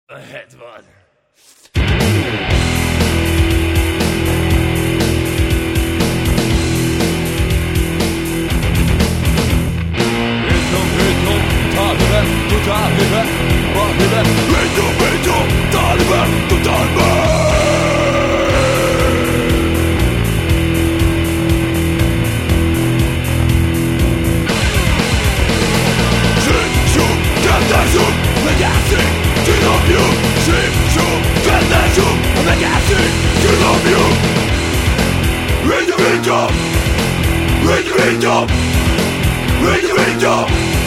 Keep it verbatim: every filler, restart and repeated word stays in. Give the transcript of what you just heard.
Hedvard. Hitom, hitom, Taliban, du Taliban, Taliban. Hitom, hitom, Taliban, du Taliban. Gandazum, Legacy, to love you. Shimshum, Gandazum, Legacy, to love you. Read the window, read the window, read the window.